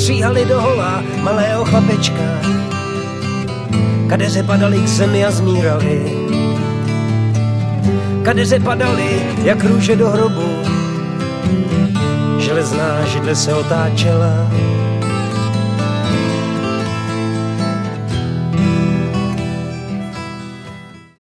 stříhali do hola malého chlapečka. Kadeře padaly k zemi a zmírali. Kadeře padaly jak růže do hrobu. Železná židle se otáčela.